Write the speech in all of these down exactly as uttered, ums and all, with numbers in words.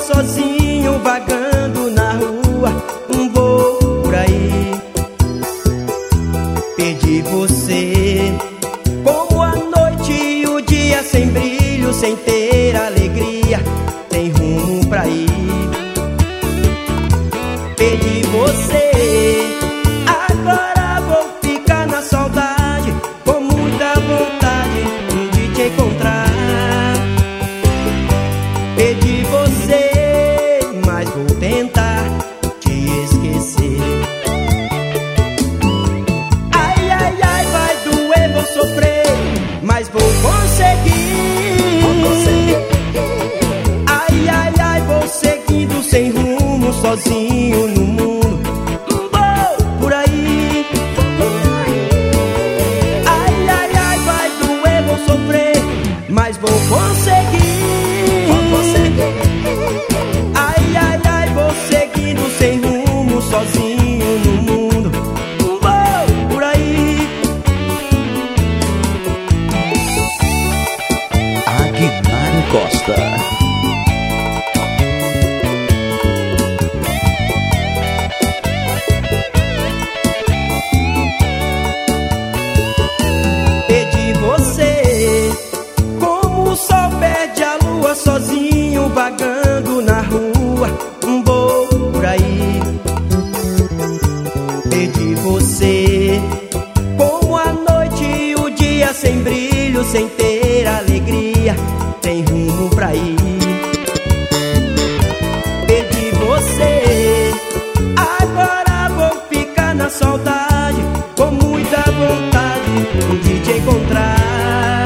sozinho, vagando na rua, um voo por aí. Perdi você, como a noite e o dia sem brilho, sem ter alegria, tem rumo pra ir. Perdi você, agora vou ficar na saudade, com muita vontade de te encontrar. Perdi você, mas vou tentar te esquecer. Ai, ai, ai, vai doer, vou sofrer, mas vou conseguir. Vou conseguir. Ai, ai, ai, vou seguindo sem rumo, sozinho no mundo, vou por aí. Ai, ai, ai, vai doer, vou sofrer, mas vou conseguir. Ai, ai, ai, vou seguindo sem rumo, sozinho no mundo, vou por aí. Aguinaldo Costa. Perdi você, como o sol perde a lua, sozinho, vagando na rua, um voo por aí. Perdi você, como a noite e o dia sem brilho, sem ter alegria, tem rumo pra ir. Perdi você, agora vou ficar na saudade, com muita vontade de te encontrar.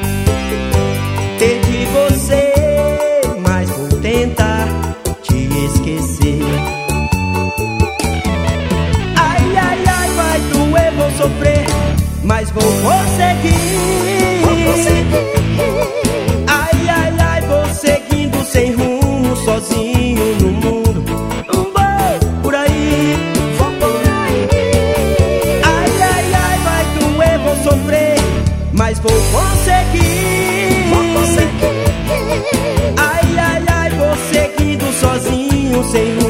Perdi você, mas vou tentar te esquecer. Ai, ai, ai, vai doer, vou sofrer, mas vou conseguir. Vou conseguir. Ai, ai, ai, vou seguindo sem rumo, sozinho no mundo, vou por aí. Vou por aí. Ai, ai, ai, vai doer, vou sofrer, mas vou conseguir. Vou conseguir. Ai, ai, ai, vou seguindo sozinho sem rumo.